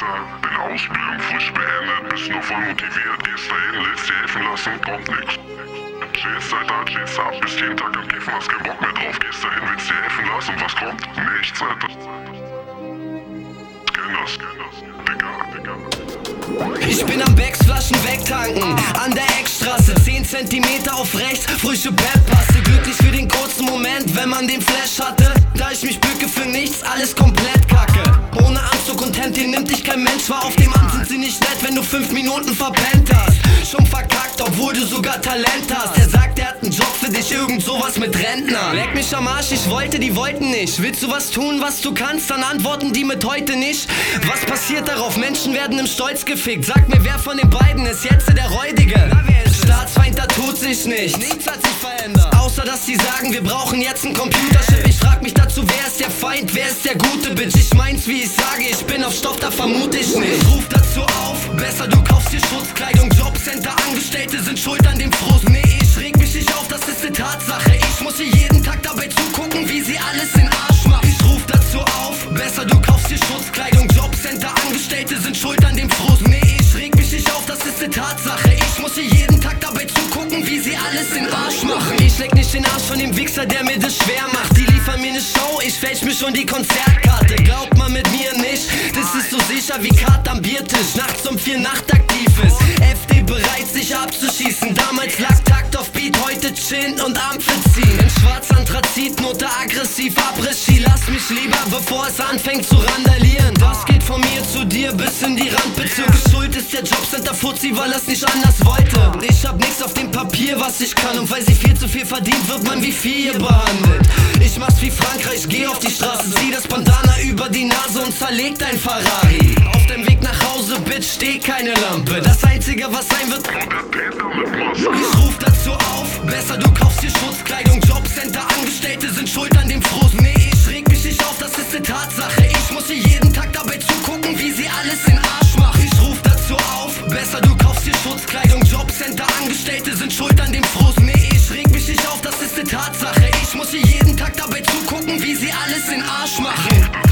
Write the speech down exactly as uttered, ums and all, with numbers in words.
Alter, bin Ausbildung frisch beendet, bist nur voll motiviert, gehst dahin, lässt dir helfen lassen, kommt nix. Chillst halt da, chillst ab, bist jeden Tag am Kiffen, hast keinen Bock mehr drauf, gehst dahin, willst dir helfen lassen, was kommt? Nichts, Alter. Kenn das, kenn das, Digga, Digga. Ich bin am Becks Flaschen wegtanken, an der Eckstraße, zehn Zentimeter auf rechts, frische Badpaste. Glücklich für den kurzen Moment, wenn man den Flash hatte. Da ich mich bücke für nichts, alles komplett kacke. Ohne Anzug und Hemd, hier nimmt dich kein Mensch wahr. Auf dem Amt sind sie nicht nett, wenn du fünf Minuten verpennt hast. Schon verkackt, obwohl du sogar Talent hast. Er sagt, er hat einen Job für dich, irgend sowas mit Rentner. Leck mich am Arsch, ich wollte, die wollten nicht. Willst du was tun, was du kannst, dann antworten die mit heute nicht. Was passiert darauf? Menschen werden im Stolz gefickt. Sag mir, wer von den beiden ist jetzt der Räudige? Staatsfeind, da tut sich nichts. Nichts hat sich verändert. Außer, dass sie sagen, wir brauchen jetzt einen Computerchip. Ich frag mich dazu, wer ist der Feind, wer ist der gute Bitch? Ich mein's, wie ich sage, ich bin auf Stoff, da vermute ich nicht. Ich ruf dazu auf, besser du kaufst dir Schutzkleidung. Jobcenter, Angestellte sind schuld an dem Frust. Nee, ich reg mich nicht auf, das ist eine Tatsache. Ich muss hier jeden Tag dabei zugucken, wie sie alles in Arsch machen. Ich ruf dazu auf, besser du kaufst dir Schutzkleidung. Jobcenter, Angestellte sind schuld an dem Frust. Nee, ich reg mich nicht auf, das ist eine Tatsache. Ich muss hier jeden Tag dabei zugucken, wie sie alles in Arsch machen. Ich leck nicht den Arsch von dem Wichser, der mir das schwer macht. Die liefern mir ne Show, ich fälsch mir schon die Konzertkarte. Glaubt man mit mir nicht, das ist so sicher wie Kart am Biertisch. Nachts um vier nachtaktiv ist. F D bereit, sich abzuschießen. Damals lag Takt auf Beat, heute chillen und Ampel ziehen. In Schwarz-Anthrazit, Note aggressiv, Abregie. Lass mich lieber, bevor es anfängt zu randalieren. Das geht von mir zu dir bis in die Randbezirke. Schuld ist der Jobcenter-Fuzzi, weil er's nicht anders wollte. Ich hab nix auf dem Papier, was ich kann. Und weil sie viel zu viel verdient, wird man wie Vieh behandelt. Ich mach's wie Frankreich, geh auf die Straße, zieh das Bandana über die Nase und zerleg dein Ferrari. Auf dem Weg nach Hause, Bitch, steh keine Lampe. Das einzige, was sein wird, ich ruf dazu auf, besser du kaufst dir Schutzkleidung. Jobcenter, Angestellte sind schuld an dem Frust. Nee, ich reg mich nicht auf, das ist eine Tatsache. Ich muss hier jeden Tag dabei zugucken, wie sie alles in Arsch machen. Ich ruf dazu auf, besser du kaufst dir Schutzkleidung. Jobcenter, Angestellte sind schuld an dem Frust. Nee, ich reg mich nicht auf, das ist eine Tatsache. Ich muss hier jeden Tag dabei zugucken, wie sie alles in Arsch machen.